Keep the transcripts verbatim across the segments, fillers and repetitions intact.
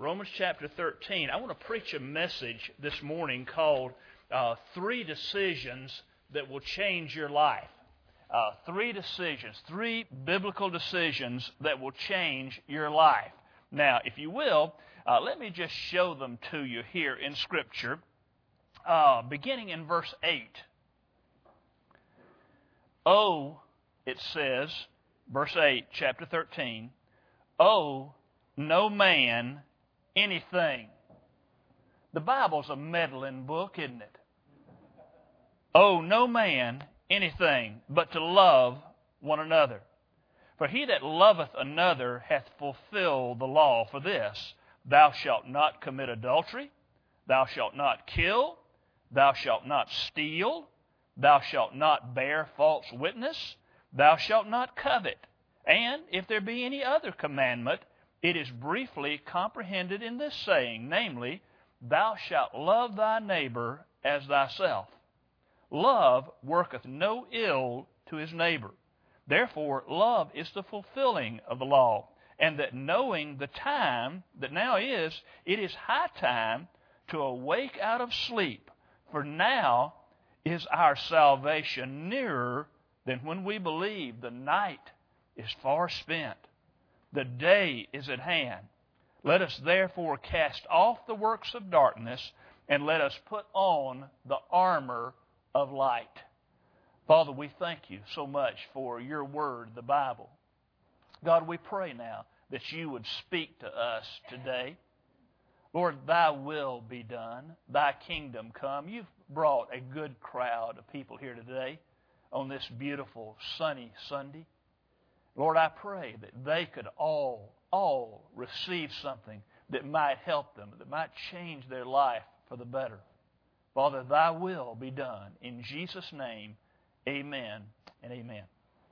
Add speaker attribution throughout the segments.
Speaker 1: Romans chapter thirteen. I want to preach a message this morning called uh, Three Decisions That Will Change Your Life. Uh, three decisions, three biblical decisions that will change your life. Now, if you will, uh, let me just show them to you here in Scripture, uh, beginning in verse eight. Oh, it says, verse eight, chapter thirteen, owe no man anything. The Bible's a meddling book, isn't it? Owe no man anything but to love one another. For he that loveth another hath fulfilled the law for this: thou shalt not commit adultery, thou shalt not kill, thou shalt not steal, thou shalt not bear false witness, thou shalt not covet. And if there be any other commandment, it is briefly comprehended in this saying, namely, thou shalt love thy neighbor as thyself. Love worketh no ill to his neighbor. Therefore, love is the fulfilling of the law, and that knowing the time that now is, it is high time to awake out of sleep, for now is our salvation nearer than when we believed. The night is far spent, the day is at hand. Let us therefore cast off the works of darkness, and let us put on the armor of light. Father, we thank you so much for your word, the Bible. God, we pray now that you would speak to us today. Lord, thy will be done, thy kingdom come. You've brought a good crowd of people here today on this beautiful sunny Sunday. Lord, I pray that they could all, all receive something that might help them, that might change their life for the better. Father, thy will be done. In Jesus' name, amen and amen.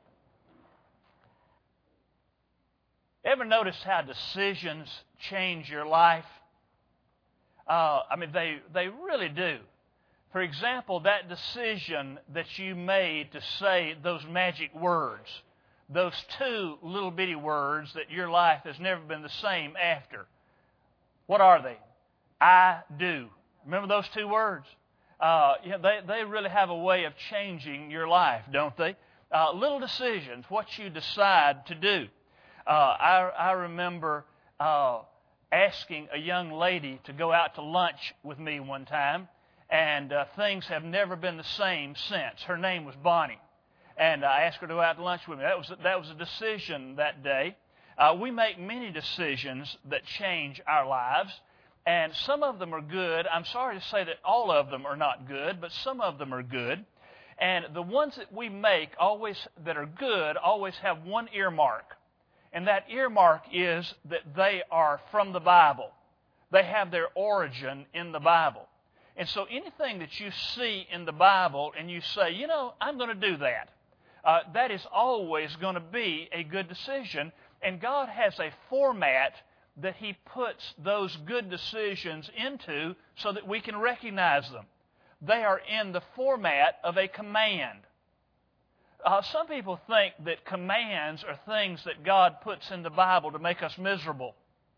Speaker 1: Ever notice how decisions change your life? Uh, I mean, they, they really do. For example, that decision that you made to say those magic words, those two little bitty words that your life has never been the same after. What are they? I do. Remember those two words? Uh, you know, they, they really have a way of changing your life, don't they? Uh, little decisions, what you decide to do. Uh, I, I remember uh, asking a young lady to go out to lunch with me one time, and uh, things have never been the same since. Her name was Bonnie, and I asked her to go out to lunch with me. That was, that was a decision that day. Uh, we make many decisions that change our lives. And some of them are good. I'm sorry to say that all of them are not good, but some of them are good. And the ones that we make always that are good always have one earmark. And that earmark is that they are from the Bible. They have their origin in the Bible. And so anything that you see in the Bible and you say, you know, I'm going to do that, uh, that is always going to be a good decision. And God has a format that He puts those good decisions into so that we can recognize them. They are in the format of a command. Uh, some people think that commands are things that God puts in the Bible to make us miserable.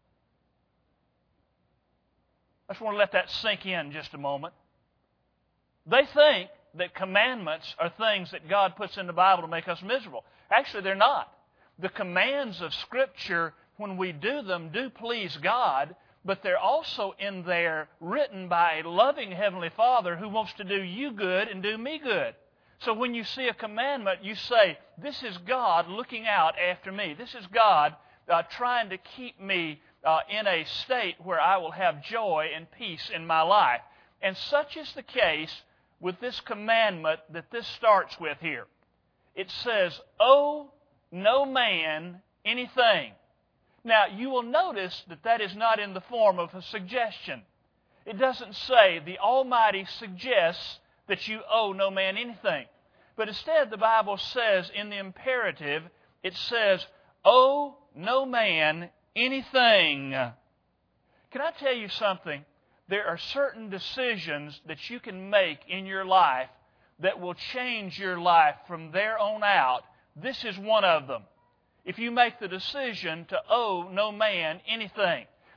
Speaker 1: I just want to let that sink in just a moment. They think that commandments are things that God puts in the Bible to make us miserable. Actually, they're not. The commands of Scripture, when we do them, do please God, but they're also in there written by a loving Heavenly Father who wants to do you good and do me good. So when you see a commandment, you say, this is God looking out after me. This is God uh, trying to keep me uh, in a state where I will have joy and peace in my life. And such is the case with this commandment that this starts with here. It says, owe no man anything. Now, you will notice that that is not in the form of a suggestion. It doesn't say the Almighty suggests that you owe no man anything. But instead, the Bible says in the imperative, it says, owe no man anything. Can I tell you something? There are certain decisions that you can make in your life that will change your life from there on out. This is one of them. If you make the decision to owe no man anything.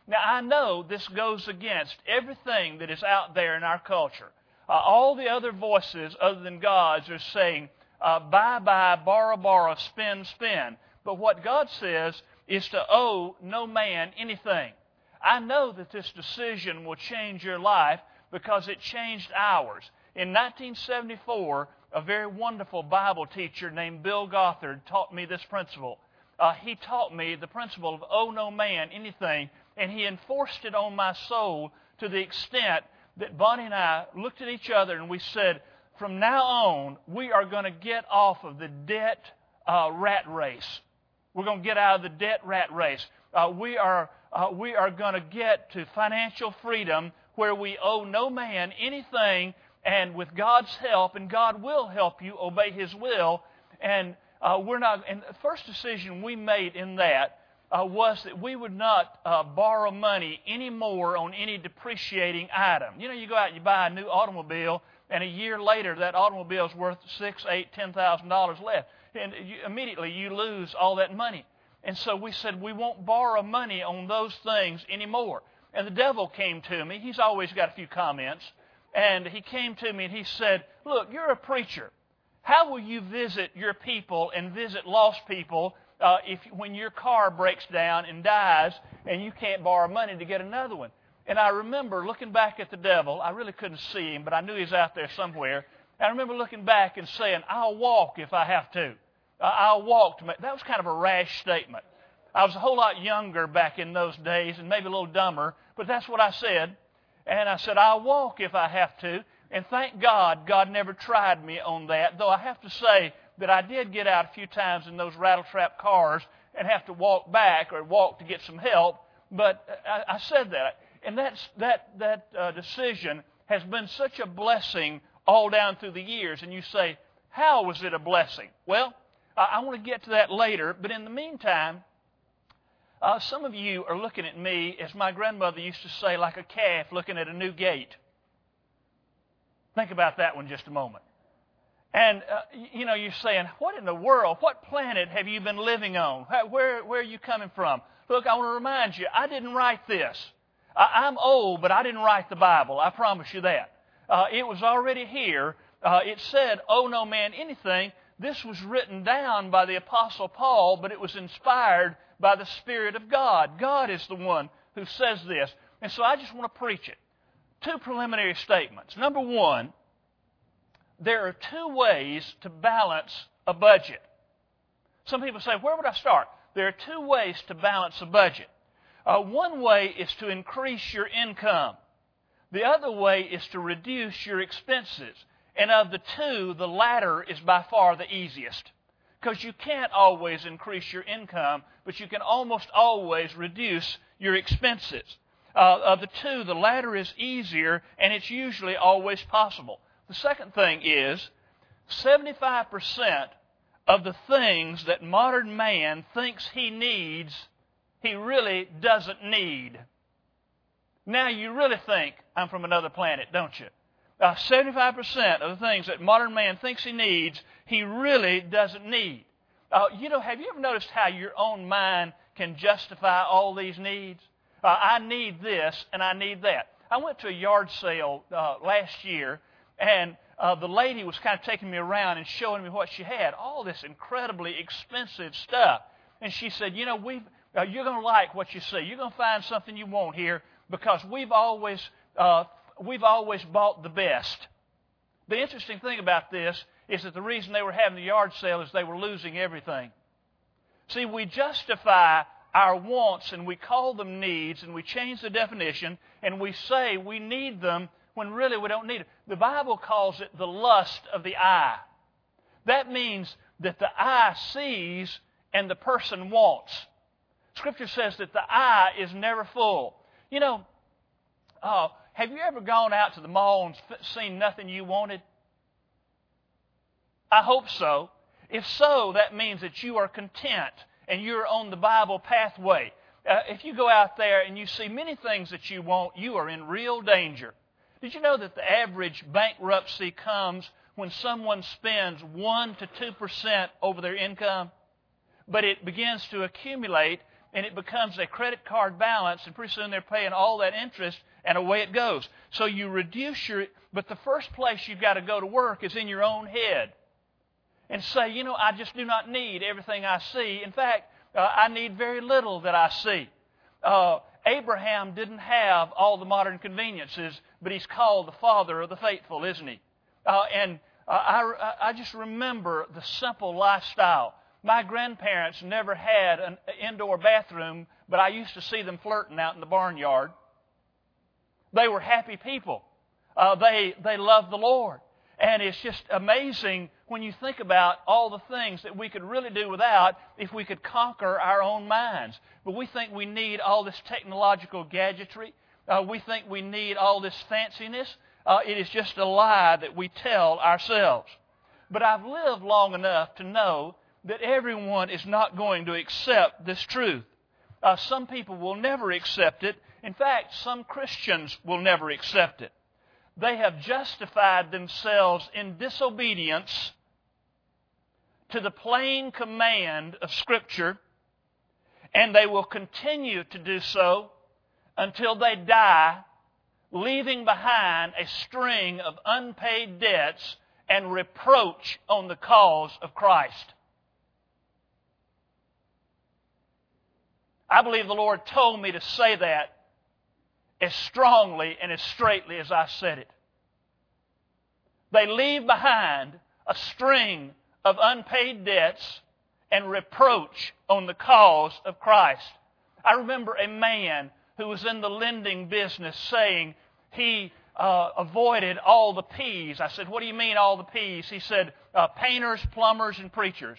Speaker 1: Now, I know this goes against everything that is out there in our culture. Uh, all the other voices other than God's are saying, uh, buy, buy, borrow, borrow, spend, spend. But what God says is to owe no man anything. I know that this decision will change your life because it changed ours. In nineteen seventy-four, a very wonderful Bible teacher named Bill Gothard taught me this principle. Uh, he taught me the principle of owe no man anything, and he enforced it on my soul to the extent that Bonnie and I looked at each other and we said, from now on, we are going to get off of the debt uh, rat race. We're going to get out of the debt rat race. Uh, we are uh, we are going to get to financial freedom where we owe no man anything, and with God's help, and God will help you obey His will. And uh, we're not. And the first decision we made in that uh, was that we would not uh, borrow money anymore on any depreciating item. You know, you go out and you buy a new automobile, and a year later that automobile is worth six, eight, ten thousand dollars less, and you, immediately you lose all that money. And so we said we won't borrow money on those things anymore. And the devil came to me. He's always got a few comments. And he came to me and he said, look, you're a preacher. How will you visit your people and visit lost people uh, if when your car breaks down and dies and you can't borrow money to get another one? And I remember looking back at the devil. I really couldn't see him, but I knew he was out there somewhere. And I remember looking back and saying, I'll walk if I have to. Uh, I'll walk to make... That was kind of a rash statement. I was a whole lot younger back in those days and maybe a little dumber, but that's what I said. And I said, I'll walk if I have to. And thank God, God never tried me on that, though I have to say that I did get out a few times in those rattle-trap cars and have to walk back or walk to get some help. But I, I said that. And that's, that, that uh, decision has been such a blessing all down through the years. And you say, how was it a blessing? Well, uh, I want to get to that later. But in the meantime, uh, some of you are looking at me, as my grandmother used to say, like a calf looking at a new gate. Think about that one just a moment. And, uh, you know, you're saying, what in the world, what planet have you been living on? How, where, where are you coming from? Look, I want to remind you, I didn't write this. I, I'm old, but I didn't write the Bible. I promise you that. Uh, it was already here. Uh, it said, owe no man anything. This was written down by the Apostle Paul, but it was inspired by the Spirit of God. God is the one who says this. And so I just want to preach it. Two preliminary statements. Number one, there are two ways to balance a budget. Some people say, where would I start? There are two ways to balance a budget. Uh, one way is to increase your income. The other way is to reduce your expenses. And of the two, the latter is by far the easiest. Because you can't always increase your income, but you can almost always reduce your expenses. Uh, of the two, the latter is easier, and it's usually always possible. The second thing is, seventy-five percent of the things that modern man thinks he needs, he really doesn't need. Now you really think I'm from another planet, don't you? Uh, seventy-five percent of the things that modern man thinks he needs, he really doesn't need. Uh, you know, have you ever noticed how your own mind can justify all these needs? Uh, I need this and I need that. I went to a yard sale uh, last year, and uh, the lady was kind of taking me around and showing me what she had, all this incredibly expensive stuff. And she said, you know, we've, uh, you're going to like what you see. You're going to find something you want here because we've always, uh, we've always bought the best. The interesting thing about this is that the reason they were having the yard sale is they were losing everything. See, we justify our wants and we call them needs and we change the definition and we say we need them when really we don't need it. The Bible calls it the lust of the eye. That means that the eye sees and the person wants. Scripture says that the eye is never full. You know, uh, have you ever gone out to the mall and seen nothing you wanted? I hope so. If so, that means that you are content and you're on the Bible pathway. Uh, if you go out there and you see many things that you want, you are in real danger. Did you know that the average bankruptcy comes when someone spends one to two percent over their income? But it begins to accumulate, and it becomes a credit card balance, and pretty soon they're paying all that interest, and away it goes. So you reduce your, but the first place you've got to go to work is in your own head. And say, you know, I just do not need everything I see. In fact, uh, I need very little that I see. Uh, Abraham didn't have all the modern conveniences, but he's called the father of the faithful, isn't he? Uh, and uh, I, I just remember the simple lifestyle. My grandparents never had an indoor bathroom, but I used to see them flirting out in the barnyard. They were happy people. Uh, they, they loved the Lord. And it's just amazing when you think about all the things that we could really do without if we could conquer our own minds. But we think we need all this technological gadgetry. Uh, we think we need all this fanciness. Uh, it is just a lie that we tell ourselves. But I've lived long enough to know that everyone is not going to accept this truth. Uh, some people will never accept it. In fact, some Christians will never accept it. They have justified themselves in disobedience to the plain command of Scripture, and they will continue to do so until they die, leaving behind a string of unpaid debts and reproach on the cause of Christ. I believe the Lord told me to say that as strongly and as straightly as I said it. They leave behind a string of unpaid debts and reproach on the cause of Christ. I remember a man who was in the lending business saying he uh, avoided all the P's. I said, what do you mean all the P's? He said, uh, painters, plumbers, and preachers.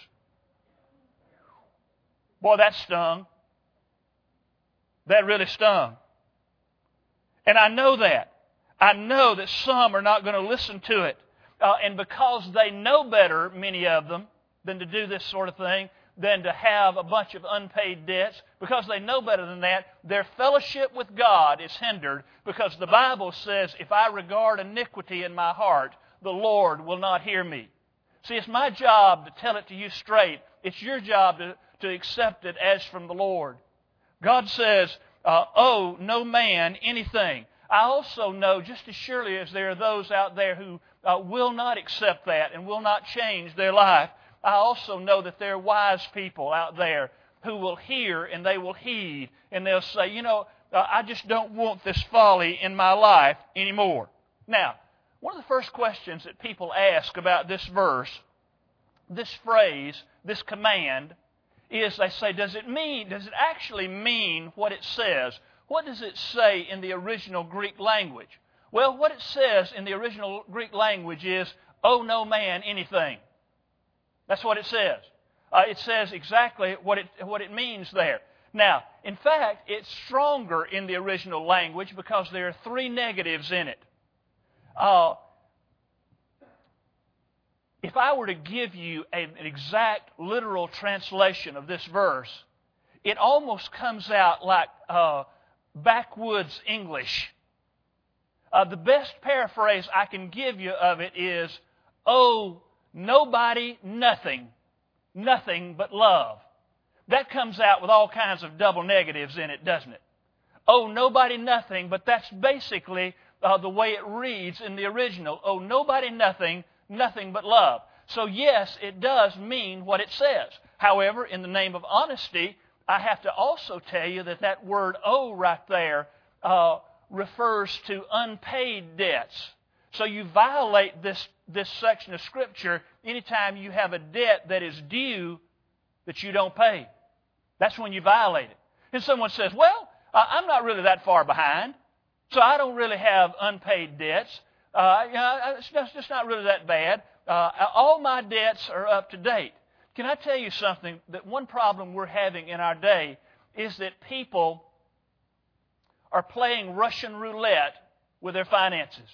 Speaker 1: Boy, that stung. That really stung. And I know that. I know that some are not going to listen to it. Uh, and because they know better, many of them, than to do this sort of thing, than to have a bunch of unpaid debts, because they know better than that, their fellowship with God is hindered, because the Bible says, if I regard iniquity in my heart, the Lord will not hear me. See, it's my job to tell it to you straight. It's your job to, to accept it as from the Lord. God says, Uh, owe no man anything. I also know, just as surely as there are those out there who uh, will not accept that and will not change their life, I also know that there are wise people out there who will hear and they will heed, and they'll say, you know, uh, I just don't want this folly in my life anymore. Now, one of the first questions that people ask about this verse, this phrase, this command, is they say, does it mean, does it actually mean what it says? What does it say in the original Greek language? Well, what it says in the original Greek language is, owe no man anything. That's what it says. Uh, it says exactly what it, what it means there. Now, in fact, it's stronger in the original language because there are three negatives in it. Uh, If I were to give you a, an exact literal translation of this verse, it almost comes out like uh, backwoods English. Uh, the best paraphrase I can give you of it is, owe nobody nothing, nothing but love. That comes out with all kinds of double negatives in it, doesn't it? Owe nobody nothing, but that's basically uh, the way it reads in the original. Owe nobody nothing, nothing but love. So yes, it does mean what it says. However, in the name of honesty, I have to also tell you that that word owe right there uh, refers to unpaid debts. So you violate this, this section of Scripture anytime you have a debt that is due that you don't pay. That's when you violate it. And someone says, well, uh, I'm not really that far behind, so I don't really have unpaid debts. Uh, you know, it's, just, it's just not really that bad. Uh, all my debts are up to date. Can I tell you something? That one problem we're having in our day is that people are playing Russian roulette with their finances.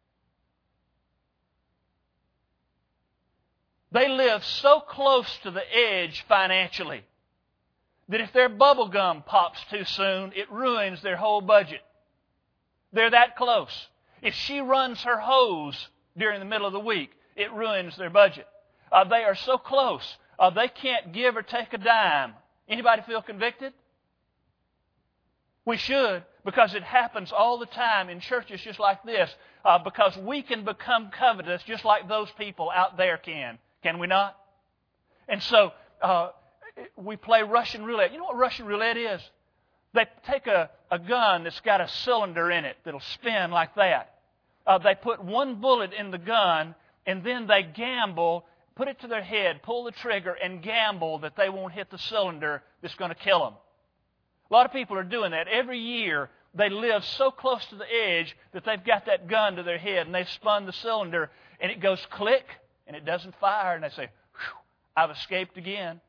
Speaker 1: They live so close to the edge financially that if their bubble gum pops too soon, it ruins their whole budget. They're that close. If she runs her hose during the middle of the week, it ruins their budget. Uh, they are so close. Uh, they can't give or take a dime. Anybody feel convicted? We should, because it happens all the time in churches just like this, uh, because we can become covetous just like those people out there can. Can we not? And so uh, we play Russian roulette. You know what Russian roulette is? They take a, a gun that's got a cylinder in it that'll spin like that. Uh, they put one bullet in the gun, and then they gamble, put it to their head, pull the trigger, and gamble that they won't hit the cylinder that's going to kill them. A lot of people are doing that. Every year, they live so close to the edge that they've got that gun to their head, and they've spun the cylinder, and it goes click, and it doesn't fire, and they say, "Whew, I've escaped again."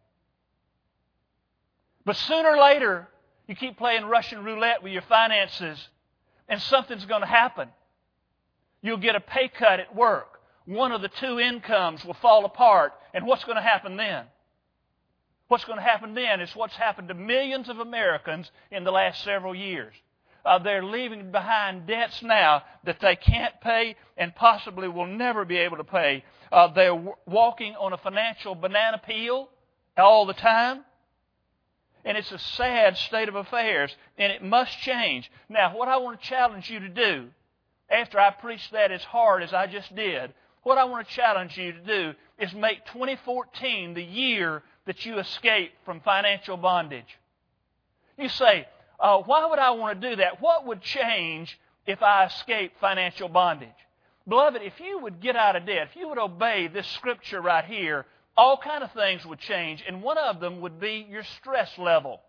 Speaker 1: But sooner or later, you keep playing Russian roulette with your finances, and something's going to happen. You'll get a pay cut at work. One of the two incomes will fall apart, and what's going to happen then? What's going to happen then is what's happened to millions of Americans in the last several years. Uh, they're leaving behind debts now that they can't pay and possibly will never be able to pay. Uh, they're w- walking on a financial banana peel all the time. And it's a sad state of affairs, and it must change. Now, what I want to challenge you to do, after I preach that as hard as I just did, what I want to challenge you to do is make twenty fourteen the year that you escape from financial bondage. You say, uh, why would I want to do that? What would change if I escaped financial bondage? Beloved, if you would get out of debt, if you would obey this scripture right here, all kind of things would change, and one of them would be your stress level.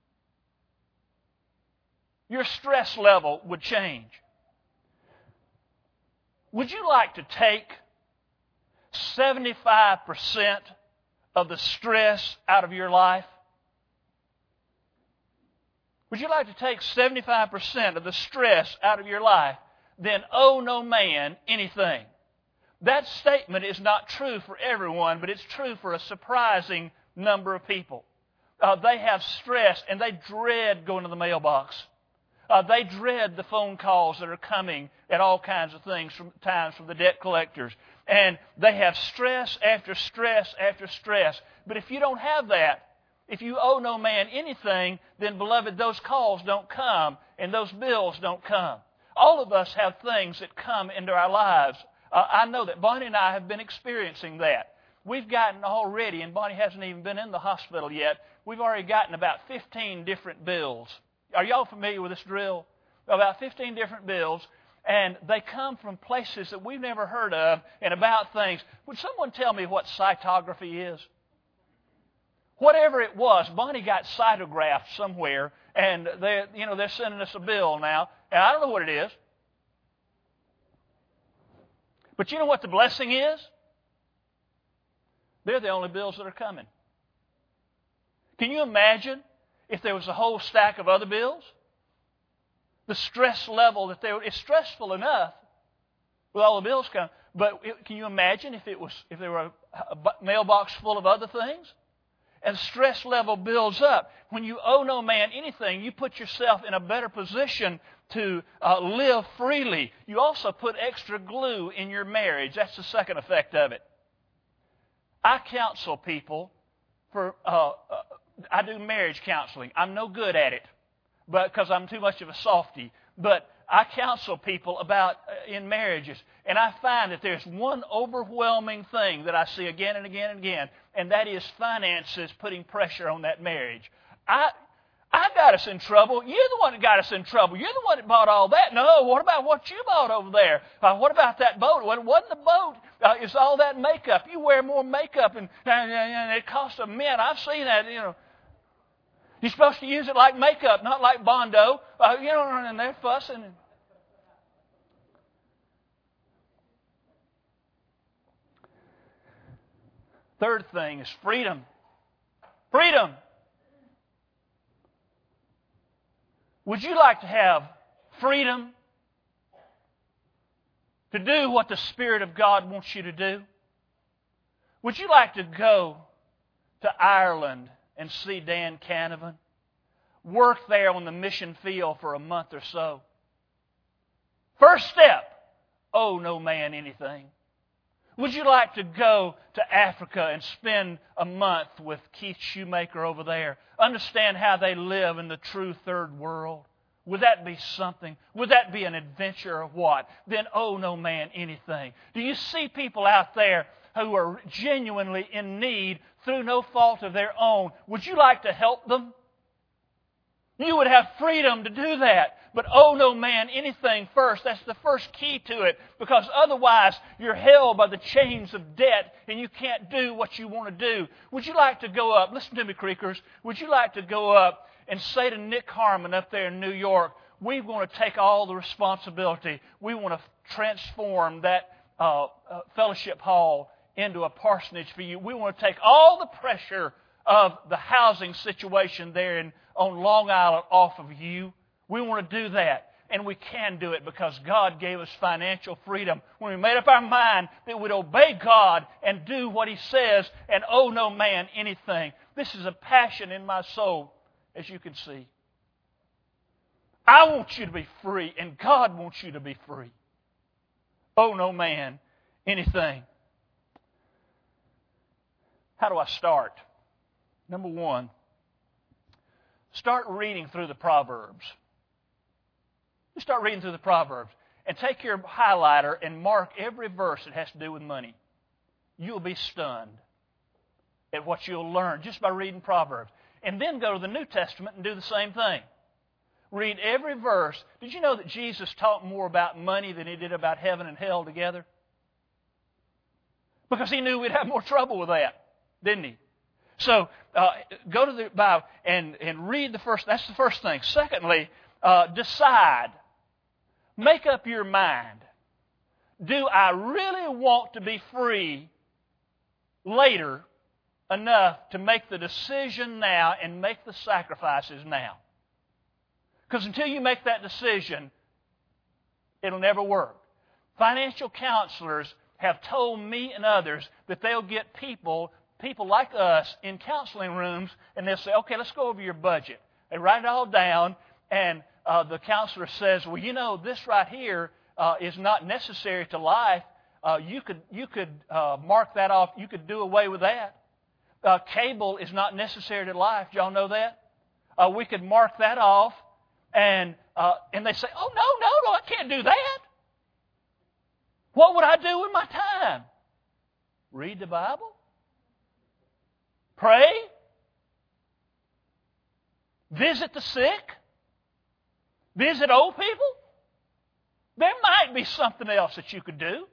Speaker 1: Your stress level would change. Would you like to take seventy-five percent of the stress out of your life? Would you like to take seventy-five percent of the stress out of your life? Then owe no man anything. That statement is not true for everyone, but it's true for a surprising number of people. Uh, they have stress, and they dread going to the mailbox. Uh, they dread the phone calls that are coming at all kinds of things from times from the debt collectors. And they have stress after stress after stress. But if you don't have that, if you owe no man anything, then, beloved, those calls don't come and those bills don't come. All of us have things that come into our lives. Uh, I know that Bonnie and I have been experiencing that. We've gotten already, and Bonnie hasn't even been in the hospital yet, we've already gotten about fifteen different bills. Are y'all familiar with this drill? About fifteen different bills, and they come from places that we've never heard of and about things. Would someone tell me what cytography is? Whatever it was, Bonnie got cytographed somewhere, and they, you know, they're sending us a bill now, and I don't know what it is. But you know what the blessing is? They're the only bills that are coming. Can you imagine if there was a whole stack of other bills? The stress level that they were, it's stressful enough with all the bills coming. But it, can you imagine if it was if there were a, a mailbox full of other things? And the stress level builds up. When you owe no man anything, you put yourself in a better position to uh, live freely. You also put extra glue in your marriage. That's the second effect of it. I counsel people for, uh, uh, I do marriage counseling. I'm no good at it but because I'm too much of a softie. But I counsel people about uh, in marriages. And I find that there's one overwhelming thing that I see again and again and again, and that is finances putting pressure on that marriage. I I got us in trouble. You're the one that got us in trouble. You're the one that bought all that. No, what about what you bought over there? Uh, what about that boat? Well, it wasn't the boat. Uh, it's all that makeup. You wear more makeup, and, and, and it costs a mint. I've seen that, you know. You're supposed to use it like makeup, not like Bondo. Uh, you know, and they're fussing. Third thing is freedom. Freedom. Would you like to have freedom to do what the Spirit of God wants you to do? Would you like to go to Ireland and see Dan Canavan? Work there on the mission field for a month or so. First step, owe no man anything. Would you like to go to Africa and spend a month with Keith Shoemaker over there? Understand how they live in the true third world. Would that be something? Would that be an adventure or what? Then owe no man anything. Do you see people out there who are genuinely in need through no fault of their own? Would you like to help them? You would have freedom to do that. But owe no man anything first. That's the first key to it. Because otherwise you're held by the chains of debt and you can't do what you want to do. Would you like to go up? Listen to me, Creekers. Would you like to go up and say to Nick Harmon up there in New York, we want to take all the responsibility. We want to transform that uh, uh, fellowship hall into a parsonage for you. We want to take all the pressure of the housing situation there in, on Long Island off of you. We want to do that. And we can do it because God gave us financial freedom. When we made up our mind that we'd obey God and do what He says and owe no man anything. This is a passion in my soul, as you can see. I want you to be free, and God wants you to be free. Owe no man anything. How do I start? Number one, start reading through the Proverbs. You start reading through the Proverbs and take your highlighter and mark every verse that has to do with money. You'll be stunned at what you'll learn just by reading Proverbs. And then go to the New Testament and do the same thing. Read every verse. Did you know that Jesus talked more about money than He did about heaven and hell together? Because He knew we'd have more trouble with that, didn't He? So, uh, go to the Bible and, and read the first. That's the first thing. Secondly, uh, decide. Make up your mind. Do I really want to be free later enough to make the decision now and make the sacrifices now? Because until you make that decision, it'll never work. Financial counselors have told me and others that they'll get people, people like us, in counseling rooms, and they'll say, okay, let's go over your budget. They write it all down, and uh, the counselor says, well, you know, this right here uh, is not necessary to life. Uh, you could, you could uh, mark that off. You could do away with that. Uh, cable is not necessary to life. Do y'all know that? Uh, we could mark that off. And uh, and they say, oh, no, no, no, I can't do that. What would I do with my time? Read the Bible? Pray? Visit the sick? Visit old people? There might be something else that you could do.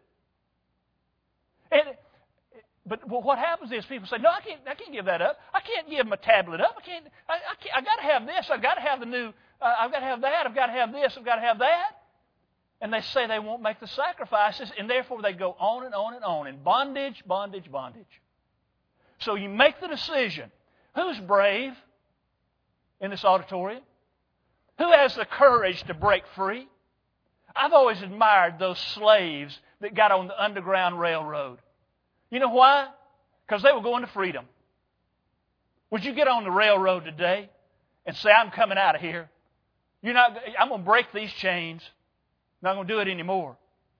Speaker 1: And But well, what happens is people say, no, I can't, I can't give that up. I can't give my tablet up. I can't, I, I, can't, I got to have this. I've got to have the new, uh, I've got to have that. I've got to have this. I've got to have that. And they say they won't make the sacrifices, and therefore they go on and on and on in bondage, bondage, bondage. So you make the decision. Who's brave in this auditorium? Who has the courage to break free? I've always admired those slaves that got on the Underground Railroad. You know why? Because they were going to freedom. Would you get on the railroad today and say, I'm coming out of here? You're not, I'm going to break these chains. I'm not going to do it anymore.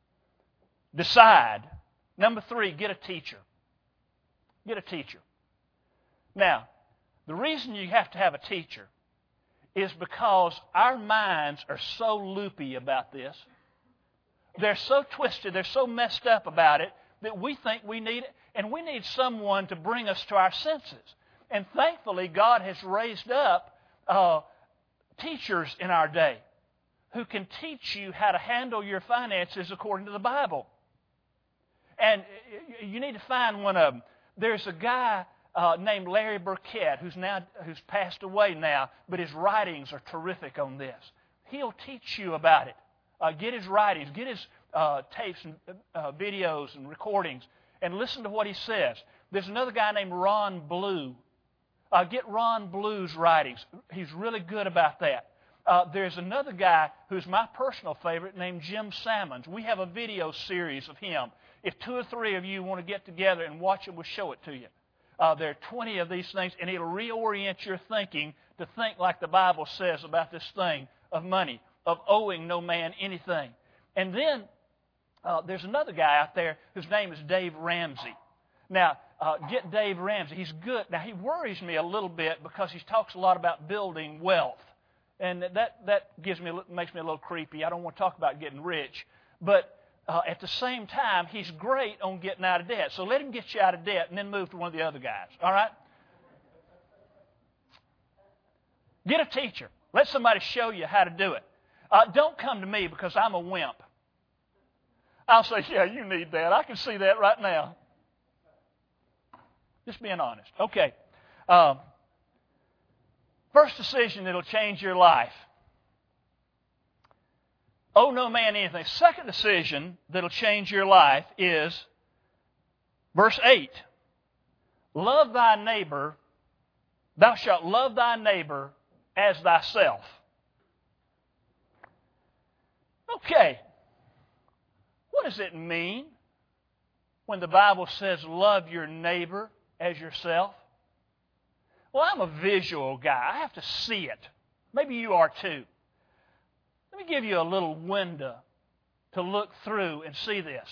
Speaker 1: Decide. Number three, get a teacher. Get a teacher. Now, the reason you have to have a teacher is because our minds are so loopy about this. They're so twisted, they're so messed up about it, that we think we need it, and we need someone to bring us to our senses. And thankfully, God has raised up uh, teachers in our day who can teach you how to handle your finances according to the Bible. And you need to find one of them. There's a guy uh, named Larry Burkett who's now who's passed away now, but his writings are terrific on this. He'll teach you about it. Uh, get his writings, get his uh, tapes and uh, videos and recordings, and listen to what he says. There's another guy named Ron Blue. Uh, get Ron Blue's writings. He's really good about that. Uh, there's another guy who's my personal favorite named Jim Sammons. We have a video series of him. If two or three of you want to get together and watch it, we'll show it to you. Uh, there are twenty of these things, and it'll reorient your thinking to think like the Bible says about this thing of money, of owing no man anything. And then uh, there's another guy out there whose name is Dave Ramsey. Now, uh, get Dave Ramsey. He's good. Now, he worries me a little bit because he talks a lot about building wealth. and that, that gives me, makes me a little creepy. I don't want to talk about getting rich. But uh, at the same time, he's great on getting out of debt. So let him get you out of debt and then move to one of the other guys. All right? Get a teacher. Let somebody show you how to do it. Uh, don't come to me because I'm a wimp. I'll say, yeah, you need that. I can see that right now. Just being honest. Okay. Um, first decision that'll change your life. Owe no man anything. Second decision that'll change your life is verse eight. Love thy neighbor. Thou shalt love thy neighbor as thyself. Okay. What does it mean when the Bible says love your neighbor as yourself? Well, I'm a visual guy. I have to see it. Maybe you are too. Let me give you a little window to look through and see this.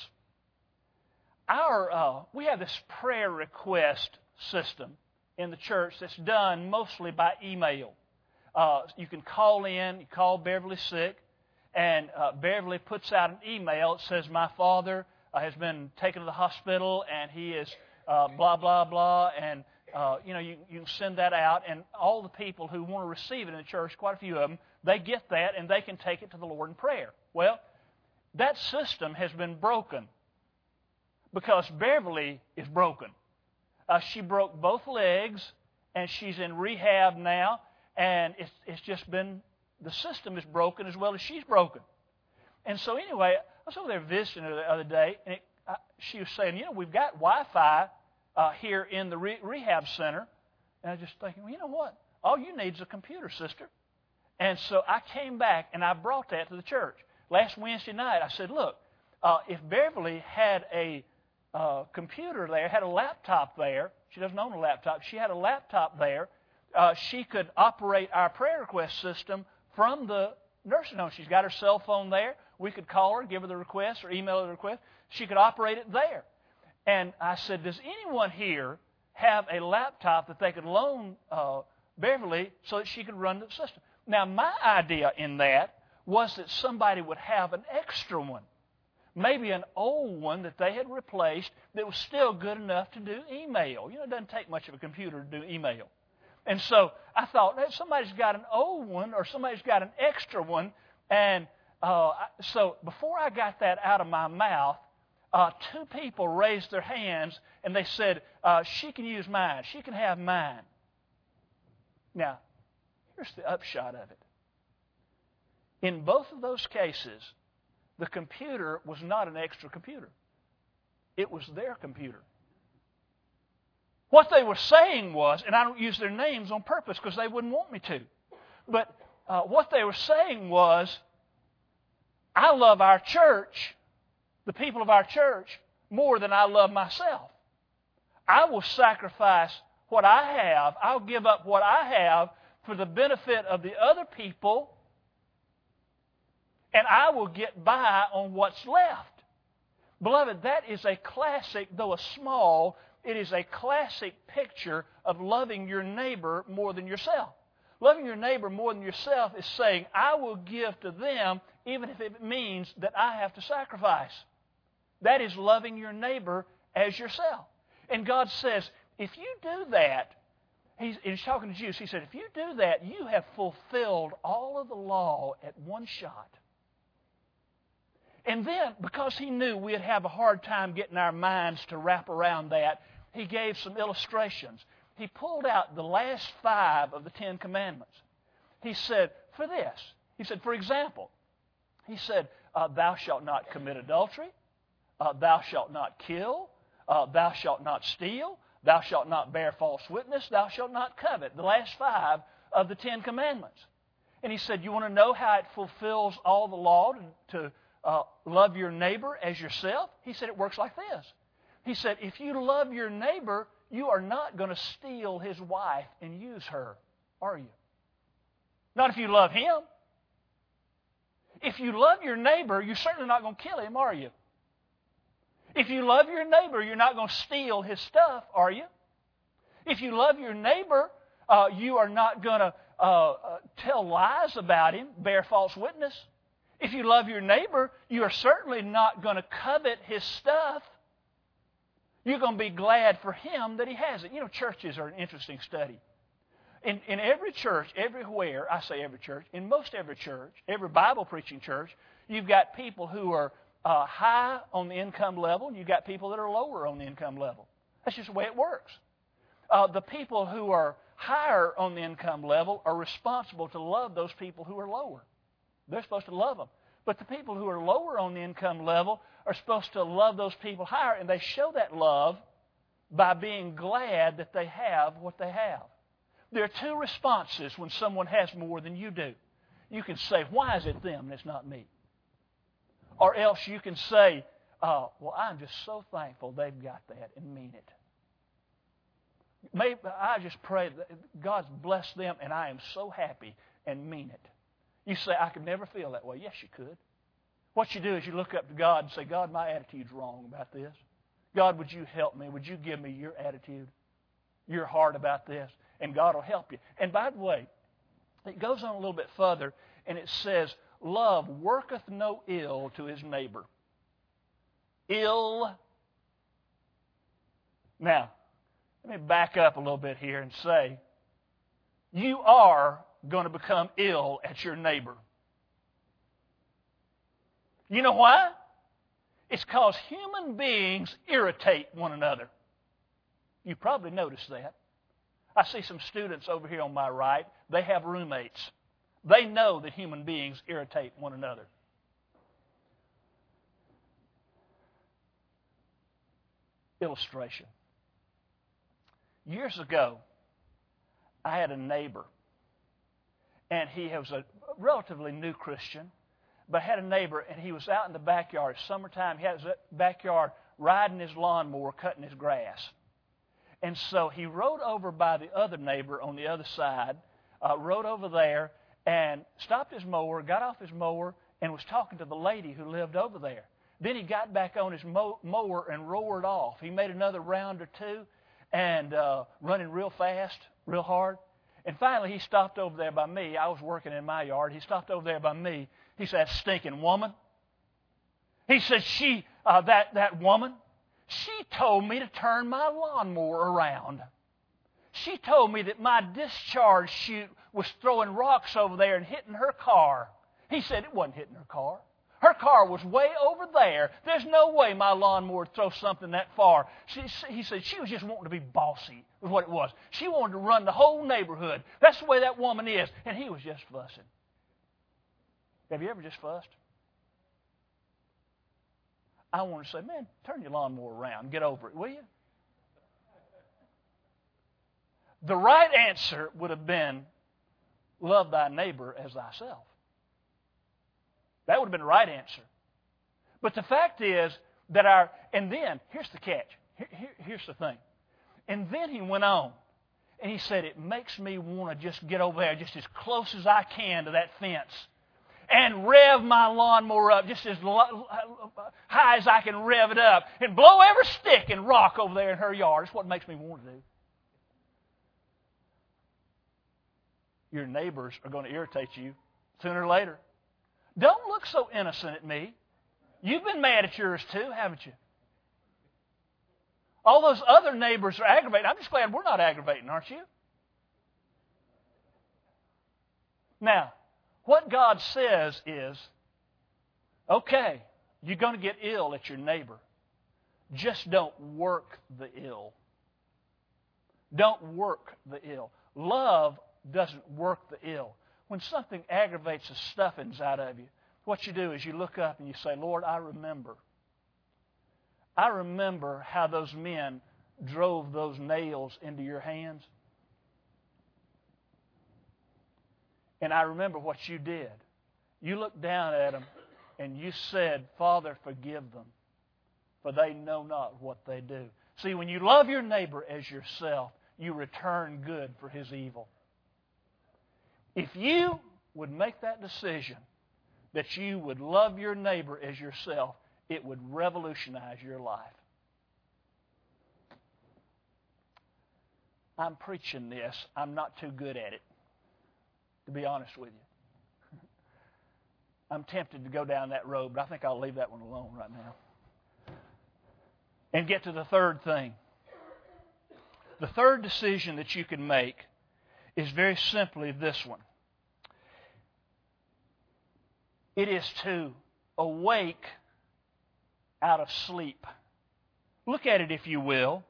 Speaker 1: Our uh, we have this prayer request system in the church that's done mostly by email. Uh, you can call in, you call Beverly sick, and uh, Beverly puts out an email that says, my father uh, has been taken to the hospital and he is uh, blah, blah, blah. And, uh, you know, you, you can send that out. And all the people who want to receive it in the church, quite a few of them, they get that and they can take it to the Lord in prayer. Well, that system has been broken because Beverly is broken. Uh, she broke both legs and she's in rehab now. And it's, it's just been... the system is broken as well as she's broken. And so anyway, I was over there visiting her the other day, and it, I, she was saying, you know, we've got Wi-Fi uh, here in the re- rehab center. And I was just thinking, well, you know what? All you need is a computer, sister. And so I came back, and I brought that to the church. Last Wednesday night, I said, look, uh, if Beverly had a uh, computer there, had a laptop there, she doesn't own a laptop, she had a laptop there, uh, she could operate our prayer request system from the nursing home. She's got her cell phone there. We could call her, give her the request, or email her the request. She could operate it there. And I said, does anyone here have a laptop that they could loan uh, Beverly so that she could run the system? Now, my idea in that was that somebody would have an extra one, maybe an old one that they had replaced that was still good enough to do email. You know, it doesn't take much of a computer to do email. And so I thought, hey, somebody's got an old one or somebody's got an extra one. And uh, so before I got that out of my mouth, uh, two people raised their hands and they said, uh, she can use mine. She can have mine. Now, here's the upshot of it. In both of those cases, the computer was not an extra computer. It was their computer. What they were saying was, and I don't use their names on purpose because they wouldn't want me to, but uh, what they were saying was, I love our church, the people of our church, more than I love myself. I will sacrifice what I have, I'll give up what I have for the benefit of the other people, and I will get by on what's left. Beloved, that is a classic, though a small, it is a classic picture of loving your neighbor more than yourself. Loving your neighbor more than yourself is saying, I will give to them even if it means that I have to sacrifice. That is loving your neighbor as yourself. And God says, if you do that, he's, he's talking to Jews, he said, if you do that, you have fulfilled all of the law at one shot. And then, because he knew we'd have a hard time getting our minds to wrap around that, he gave some illustrations. He pulled out the last five of the Ten Commandments. He said, for this, he said, for example, he said, uh, thou shalt not commit adultery, uh, thou shalt not kill, uh, thou shalt not steal, thou shalt not bear false witness, thou shalt not covet. The last five of the Ten Commandments. And he said, you want to know how it fulfills all the law to, to uh, love your neighbor as yourself? He said, it works like this. He said, if you love your neighbor, you are not going to steal his wife and use her, are you? Not if you love him. If you love your neighbor, you're certainly not going to kill him, are you? If you love your neighbor, you're not going to steal his stuff, are you? If you love your neighbor, uh, you are not going to uh, uh, tell lies about him, bear false witness. If you love your neighbor, you are certainly not going to covet his stuff. You're going to be glad for him that he has it. You know, churches are an interesting study. In, in every church, everywhere, I say every church, in most every church, every Bible-preaching church, you've got people who are uh, high on the income level, and you've got people that are lower on the income level. That's just the way it works. Uh, the people who are higher on the income level are responsible to love those people who are lower. They're supposed to love them. But the people who are lower on the income level are supposed to love those people higher, and they show that love by being glad that they have what they have. There are two responses when someone has more than you do. You can say, why is it them and it's not me? Or else you can say, uh, well, I'm just so thankful they've got that, and mean it. Maybe I just pray that God's blessed them, and I am so happy, and mean it. You say, I could never feel that way. Yes, you could. What you do is you look up to God and say, God, my attitude's wrong about this. God, would you help me? Would you give me your attitude, your heart about this? And God will help you. And by the way, it goes on a little bit further, and it says, love worketh no ill to his neighbor. Ill. Now, let me back up a little bit here and say, you are going to become ill at your neighbor. You know why? It's because human beings irritate one another. You probably noticed that. I see some students over here on my right. They have roommates. They know that human beings irritate one another. Illustration. Years ago, I had a neighbor, and he was a relatively new Christian, but had a neighbor, and he was out in the backyard. It's summertime. He had his backyard riding his lawnmower, cutting his grass. And so he rode over by the other neighbor on the other side, uh, rode over there, and stopped his mower, got off his mower, and was talking to the lady who lived over there. Then he got back on his mo- mower and roared off. He made another round or two, and uh, running real fast, real hard. And finally, he stopped over there by me. I was working in my yard. He stopped over there by me. He said, stinking woman. He said, she, uh, that, that woman, she told me to turn my lawnmower around. She told me that my discharge chute was throwing rocks over there and hitting her car. He said it wasn't hitting her car. Her car was way over there. There's no way my lawnmower would throw something that far. She, he said she was just wanting to be bossy, was what it was. She wanted to run the whole neighborhood. That's the way that woman is. And he was just fussing. Have you ever just fussed? I want to say, man, turn your lawnmower around and get over it, will you? The right answer would have been, love thy neighbor as thyself. That would have been the right answer. But the fact is that our, and then, here's the catch. Here, here, here's the thing. And then he went on, and he said, it makes me want to just get over there just as close as I can to that fence and rev my lawnmower up just as high as I can rev it up and blow every stick and rock over there in her yard. That's what makes me want to do. Your neighbors are going to irritate you sooner or later. Don't look so innocent at me. You've been mad at yours too, haven't you? All those other neighbors are aggravating. I'm just glad we're not aggravating, aren't you? Now, what God says is, okay, you're going to get ill at your neighbor. Just don't work the ill. Don't work the ill. Love doesn't work the ill. When something aggravates the stuffings out of you, what you do is you look up and you say, Lord, I remember. I remember how those men drove those nails into your hands. And I remember what you did. You looked down at them and you said, Father, forgive them, for they know not what they do. See, when you love your neighbor as yourself, you return good for his evil. If you would make that decision that you would love your neighbor as yourself, it would revolutionize your life. I'm preaching this. I'm not too good at it. to be honest with you. I'm tempted to go down that road, but I think I'll leave that one alone right now. And get to the third thing. The third decision that you can make is very simply this one. It is to awake out of sleep. Look at it, if you will.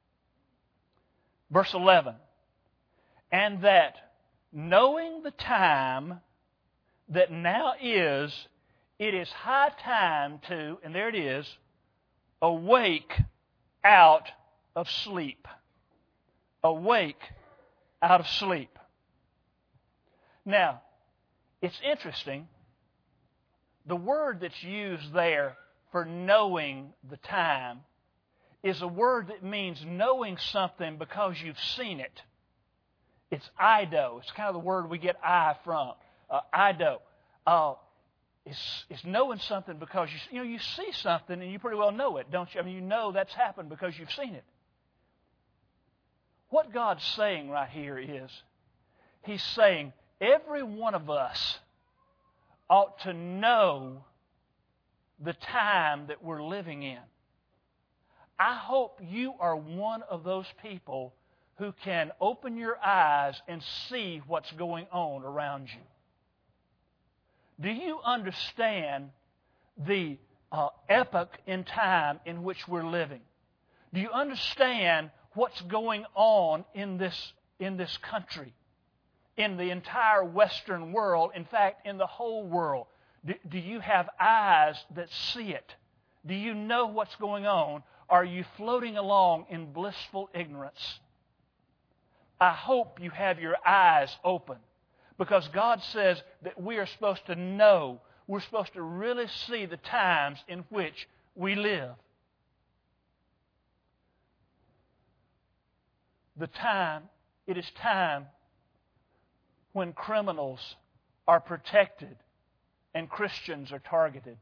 Speaker 1: Verse eleven. And that knowing the time that now is, it is high time to, and there it is, awake out of sleep. Awake out of sleep. Now, it's interesting. The word that's used there for knowing the time is a word that means knowing something because you've seen it. It's ido. It's kind of the word we get I from. Uh, ido. Uh, it's, it's knowing something because you, you know, you see something and you pretty well know it, don't you? I mean, you know that's happened because you've seen it. What God's saying right here is, He's saying every one of us ought to know the time that we're living in. I hope you are one of those people who can open your eyes and see what's going on around you. Do you understand the uh, epoch in time in which we're living? Do you understand what's going on in this, in this country, in the entire Western world, in fact, in the whole world? Do, do you have eyes that see it? Do you know what's going on? Are you floating along in blissful ignorance? I hope you have your eyes open, because God says that we are supposed to know, we're supposed to really see the times in which we live. The time, it is time when criminals are protected and Christians are targeted.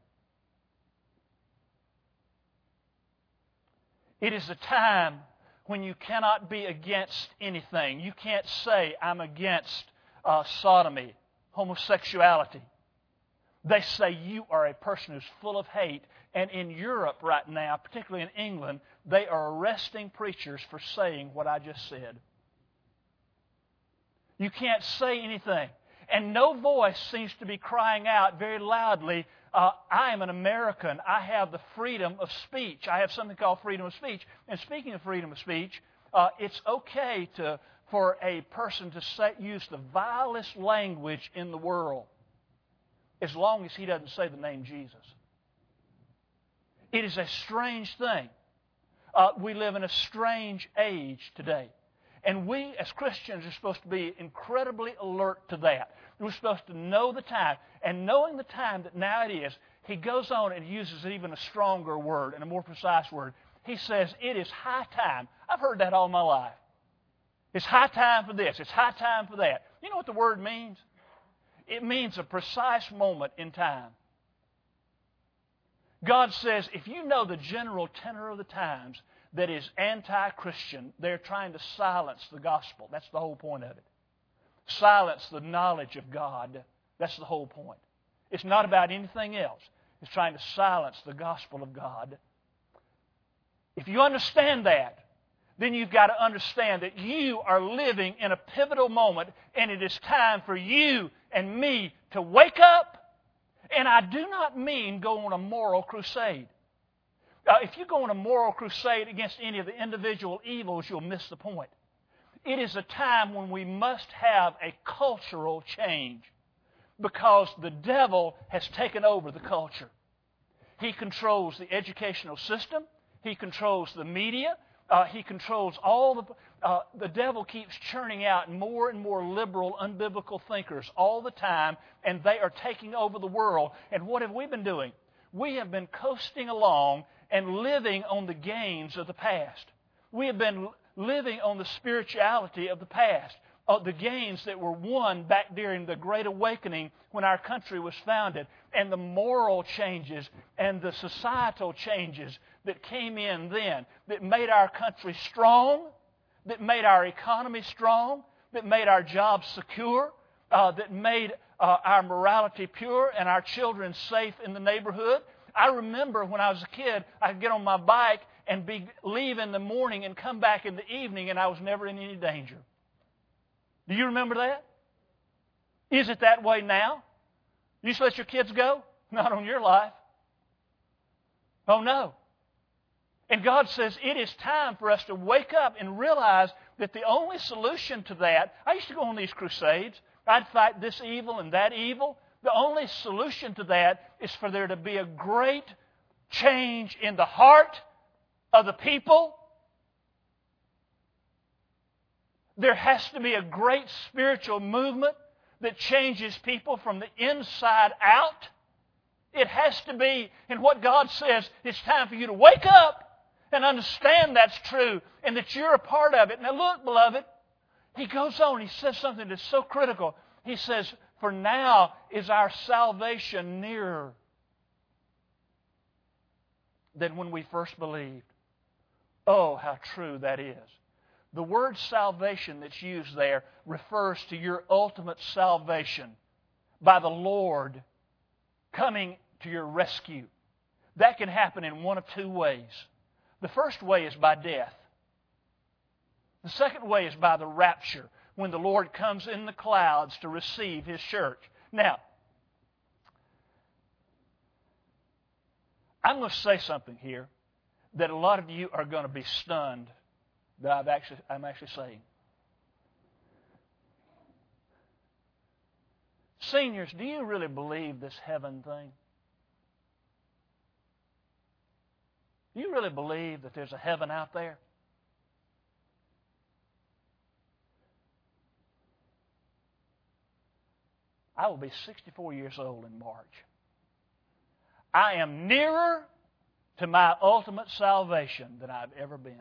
Speaker 1: It is a time when you cannot be against anything. You can't say, I'm against uh, sodomy, homosexuality. They say you are a person who's full of hate. And in Europe right now, particularly in England, they are arresting preachers for saying what I just said. You can't say anything. And no voice seems to be crying out very loudly, uh, I am an American. I have the freedom of speech. I have something called freedom of speech. And speaking of freedom of speech, uh, it's okay to, for a person to say, use the vilest language in the world, as long as he doesn't say the name Jesus. It is a strange thing. Uh, we live in a strange age today. And we, as Christians, are supposed to be incredibly alert to that. We're supposed to know the time. And knowing the time that now it is, he goes on and uses even a stronger word and a more precise word. He says, it is high time. I've heard that all my life. It's high time for this. It's high time for that. You know what the word means? It means a precise moment in time. God says, if you know the general tenor of the times that is anti-Christian, they're trying to silence the gospel. That's the whole point of it. Silence the knowledge of God. That's the whole point. It's not about anything else. It's trying to silence the gospel of God. If you understand that, then you've got to understand that you are living in a pivotal moment, and it is time for you and me to wake up. And I do not mean go on a moral crusade. Uh, if you go on a moral crusade against any of the individual evils, you'll miss the point. It is a time when we must have a cultural change, because the devil has taken over the culture. He controls the educational system. He controls the media. Uh, he controls all the... Uh, the devil keeps churning out more and more liberal, unbiblical thinkers all the time, and they are taking over the world. And what have we been doing? We have been coasting along and living on the gains of the past. We have been living on the spirituality of the past, of the gains that were won back during the Great Awakening when our country was founded, and the moral changes and the societal changes that came in then that made our country strong, that made our economy strong, that made our jobs secure, uh, that made uh, our morality pure and our children safe in the neighborhood. I remember when I was a kid, I'd get on my bike and be leave in the morning and come back in the evening, and I was never in any danger. Do you remember that? Is it that way now? You just let your kids go? Not on your life. Oh, no. And God says it is time for us to wake up and realize that the only solution to that, I used to go on these crusades. I'd fight this evil and that evil. The only solution to that is for there to be a great change in the heart of the people. There has to be a great spiritual movement that changes people from the inside out. It has to be, and what God says, it's time for you to wake up and understand that's true and that you're a part of it. Now look, beloved, he goes on, he says something that's so critical. He says, for now is our salvation nearer than when we first believed. Oh, how true that is. The word salvation that's used there refers to your ultimate salvation by the Lord coming to your rescue. That can happen in one of two ways. The first way is by death. The second way is by the rapture, when the Lord comes in the clouds to receive His church. Now, I'm going to say something here that a lot of you are going to be stunned that I've actually, I'm actually saying. Seniors, do you really believe this heaven thing? Do you really believe that there's a heaven out there? I will be sixty-four years old in March. I am nearer to my ultimate salvation than I've ever been.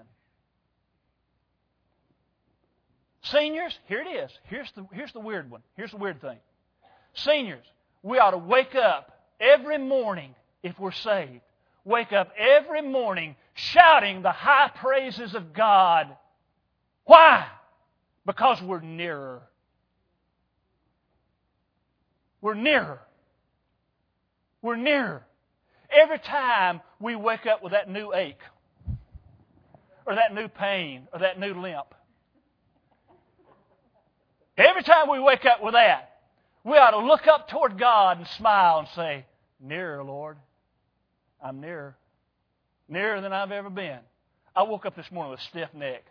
Speaker 1: Seniors, here it is. Here's the, here's the weird one. Here's the weird thing. Seniors, we ought to wake up every morning if we're saved. Wake up every morning shouting the high praises of God. Why? Because we're nearer. We're nearer. We're nearer. Every time we wake up with that new ache, or that new pain, or that new limp, every time we wake up with that, we ought to look up toward God and smile and say, nearer, Lord. I'm nearer. Nearer than I've ever been. I woke up this morning with a stiff neck.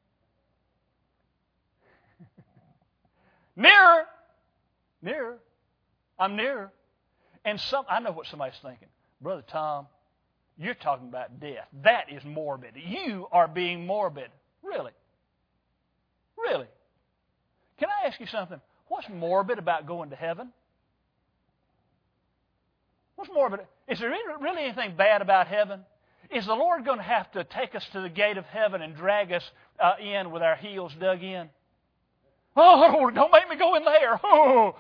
Speaker 1: Nearer. Nearer. I'm nearer. And some, I know what somebody's thinking. Brother Tom, you're talking about death. That is morbid. You are being morbid. Really? Really? Can I ask you something? What's morbid about going to heaven? What's morbid? Is there really anything bad about heaven? Is the Lord going to have to take us to the gate of heaven and drag us uh, in with our heels dug in? Oh, don't make me go in there. Oh.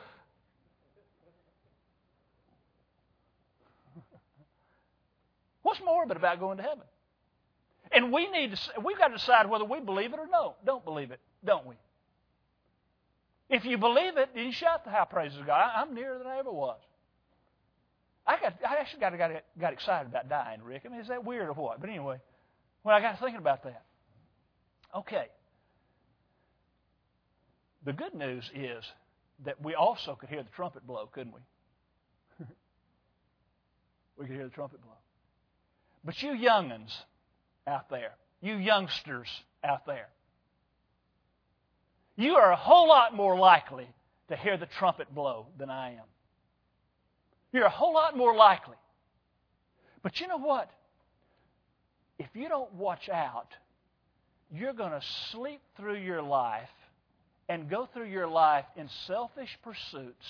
Speaker 1: What's morbid about going to heaven? And we need to, we've got to decide whether we believe it or no. Don't believe it, don't we? If you believe it, then you shout the high praises of God. I'm nearer than I ever was. I got, I actually got, got, got excited about dying, Rick. I mean, is that weird or what? But anyway, when I got thinking about that. Okay. The good news is that we also could hear the trumpet blow, couldn't we? We could hear the trumpet blow. But you young'uns out there, you youngsters out there, you are a whole lot more likely to hear the trumpet blow than I am. You're a whole lot more likely. But you know what? If you don't watch out, you're going to sleep through your life and go through your life in selfish pursuits.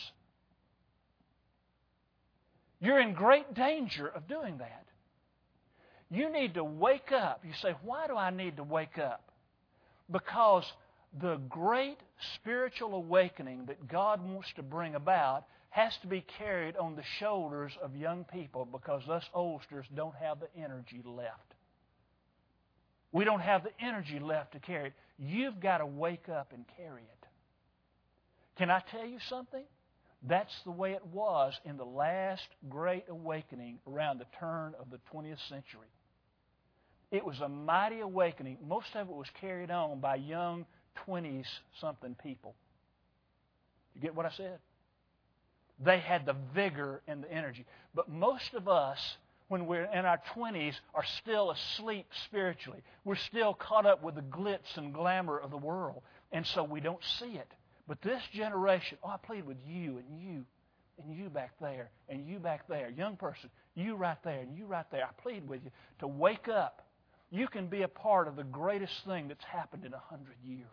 Speaker 1: You're in great danger of doing that. You need to wake up. You say, why do I need to wake up? Because the great spiritual awakening that God wants to bring about has to be carried on the shoulders of young people, because us oldsters don't have the energy left. We don't have the energy left to carry it. You've got to wake up and carry it. Can I tell you something? That's the way it was in the last great awakening around the turn of the twentieth century. It was a mighty awakening. Most of it was carried on by young twenty-something people. You get what I said? They had the vigor and the energy. But most of us, when we're in our twenties, are still asleep spiritually. We're still caught up with the glitz and glamour of the world. And so we don't see it. But this generation, oh, I plead with you and you and you back there and you back there. Young person, you right there and you right there. I plead with you to wake up. You can be a part of the greatest thing that's happened in a hundred years.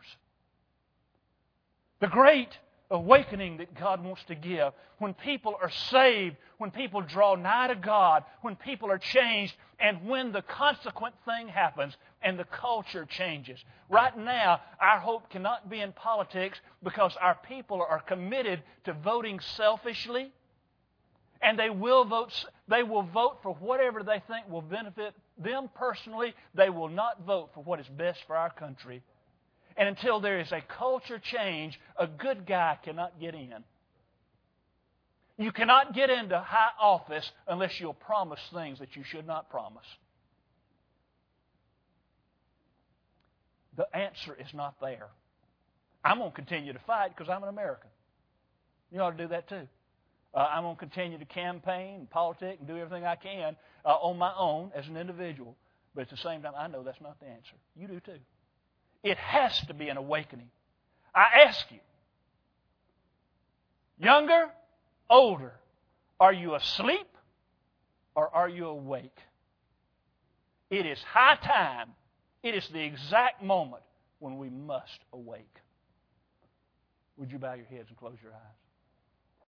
Speaker 1: The great awakening that God wants to give. When people are saved, when people draw nigh to God, when people are changed, and when the consequent thing happens and the culture changes. Right now, our hope cannot be in politics because our people are committed to voting selfishly, and they will vote, they will vote for whatever they think will benefit them personally. They will not vote for what is best for our country. And until there is a culture change, a good guy cannot get in. You cannot get into high office unless you'll promise things that you should not promise. The answer is not there. I'm going to continue to fight because I'm an American. You ought to do that too. Uh, I'm going to continue to campaign and politic and do everything I can uh, on my own as an individual. But at the same time, I know that's not the answer. You do too. It has to be an awakening. I ask you, younger, older, are you asleep or are you awake? It is high time. It is the exact moment when we must awake. Would you bow your heads and close your eyes?